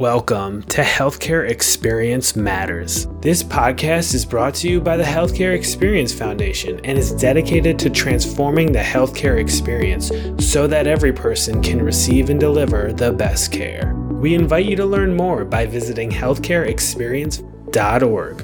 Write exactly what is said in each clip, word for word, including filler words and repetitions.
Welcome to Healthcare Experience Matters. This podcast is brought to you by the Healthcare Experience Foundation and is dedicated to transforming the healthcare experience so that every person can receive and deliver the best care. We invite you to learn more by visiting healthcare experience dot org.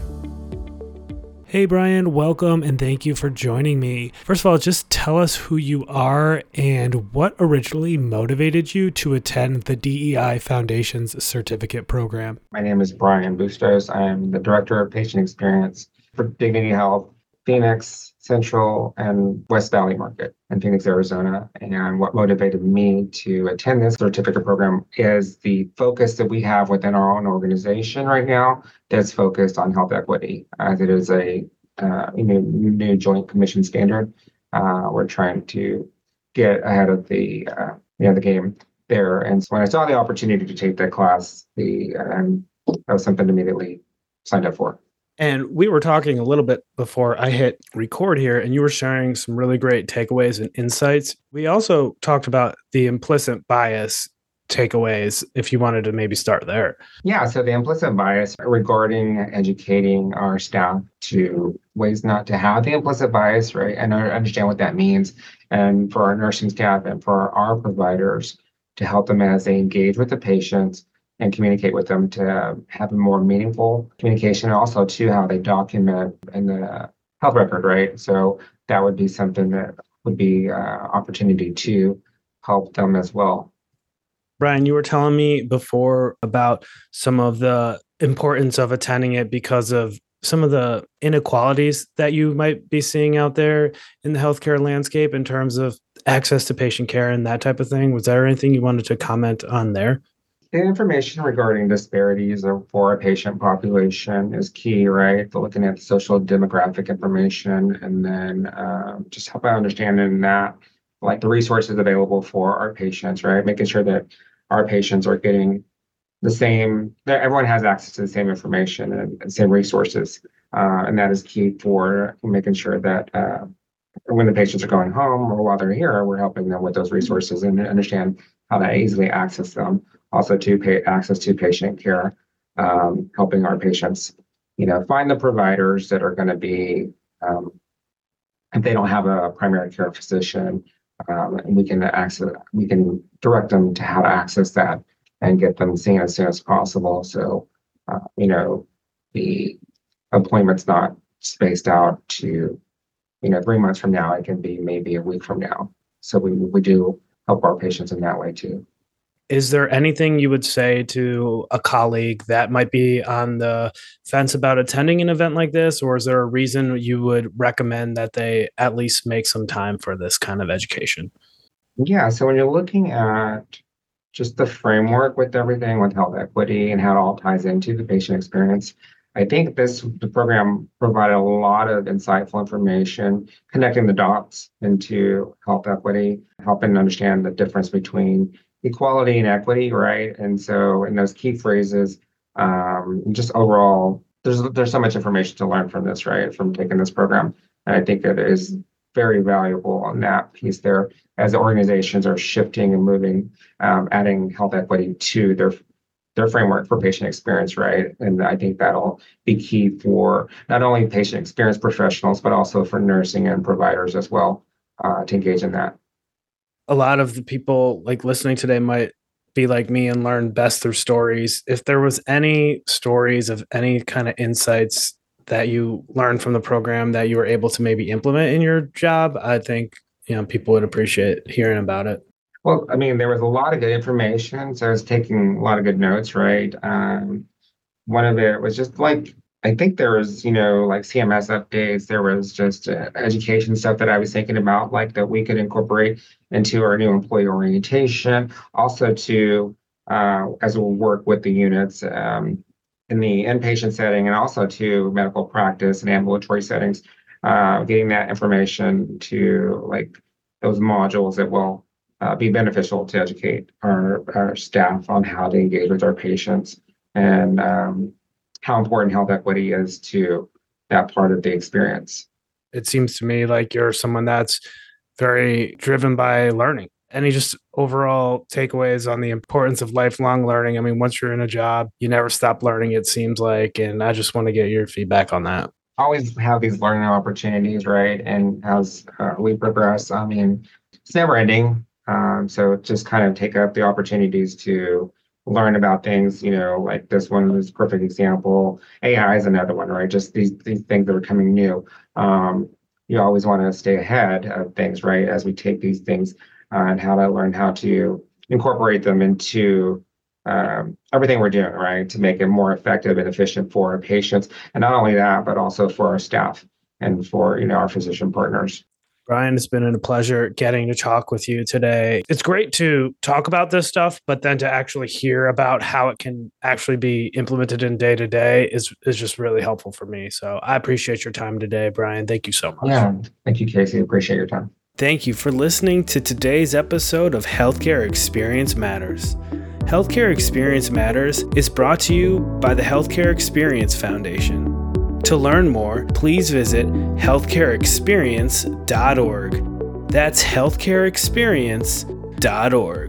Hey Brian, welcome and thank you for joining me. First of all, just tell us who you are and what originally motivated you to attend the D E I Foundation's certificate program. My name is Brian Bustos. I'm the Director of Patient Experience for Dignity Health, Phoenix, Central, and West Valley Market in Phoenix, Arizona. And what motivated me to attend this certificate program is the focus that we have within our own organization right now that's focused on health equity, as it is a uh, new, new joint commission standard. Uh, we're trying to get ahead of the uh, you know, the game there. And so when I saw the opportunity to take that class, the um, that was something to immediately signed up for. And we were talking a little bit before I hit record here, and you were sharing some really great takeaways and insights. We also talked about the implicit bias takeaways, if you wanted to maybe start there. Yeah, so the implicit bias regarding educating our staff to ways not to have the implicit bias, right? And understand what that means. And for our nursing staff and for our providers to help them as they engage with the patients and communicate with them to have a more meaningful communication, and also to how they document in the health record, right? So that would be something that would be uh, opportunity to help them as well. Brian, you were telling me before about some of the importance of attending it because of some of the inequalities that you might be seeing out there in the healthcare landscape in terms of access to patient care and that type of thing. Was there anything you wanted to comment on there? The information regarding disparities for a patient population is key, right? So looking at the social demographic information and then uh, just help out understanding that, like the resources available for our patients, right? Making sure that our patients are getting the same, that everyone has access to the same information and the same resources. Uh, and that is key for making sure that uh, when the patients are going home or while they're here, we're helping them with those resources and understand how to easily access them. Also to pay access to patient care, um, helping our patients, you know, find the providers that are going to be, um, if they don't have a primary care physician, um, and we can access, we can direct them to how to access that and get them seen as soon as possible. So, uh, you know, the appointment's not spaced out to, you know, three months from now. It can be maybe a week from now. So we we do help our patients in that way too. Is there anything you would say to a colleague that might be on the fence about attending an event like this? Or is there a reason you would recommend that they at least make some time for this kind of education? Yeah, so when you're looking at just the framework with everything, with health equity and how it all ties into the patient experience, I think this the program provided a lot of insightful information, connecting the dots into health equity, helping understand the difference between equality and equity, right? And so in those key phrases, um, just overall, there's there's so much information to learn from this, right? From taking this program. And I think it is very valuable on that piece there as organizations are shifting and moving, um, adding health equity to their their framework for patient experience, right? And I think that'll be key for not only patient experience professionals, but also for nursing and providers as well, uh, to engage in that. A lot of the people like listening today might be like me and learn best through stories. If there was any stories of any kind of insights that you learned from the program that you were able to maybe implement in your job, I think, you know, people would appreciate hearing about it. Well, I mean, there was a lot of good information. So I was taking a lot of good notes, right? Um, one of it was just like, I think there was, you know, like C M S updates. There was just uh, education stuff that I was thinking about, like that we could incorporate into our new employee orientation. Also to, uh, as we'll work with the units um, in the inpatient setting and also to medical practice and ambulatory settings, uh, getting that information to like those modules that will uh, be beneficial to educate our, our staff on how to engage with our patients and um, how important health equity is to that part of the experience. It seems to me like you're someone that's very driven by learning Any just overall takeaways on the importance of lifelong learning? I mean, once you're in a job, you never stop learning, it seems like. And I just want to get your feedback on that. Always have these learning opportunities, right? And as uh, we progress, I mean, it's never ending. Um, so just kind of take up the opportunities to learn about things, you know, like this one is a perfect example. A I is another one, right? Just these, these things that are coming new. Um, you always want to stay ahead of things, right? As we take these things uh, and how to learn how to incorporate them into um, everything we're doing, right? To make it more effective and efficient for our patients. And not only that, but also for our staff and for, you know, our physician partners. Brian, it's been a pleasure getting to talk with you today. It's great to talk about this stuff, but then to actually hear about how it can actually be implemented in day to day is is just really helpful for me. So I appreciate your time today, Brian. Thank you so much. Yeah, thank you, Casey. Appreciate your time. Thank you for listening to today's episode of Healthcare Experience Matters. Healthcare Experience Matters is brought to you by the Healthcare Experience Foundation. To learn more, please visit healthcare experience dot org. That's healthcare experience dot org.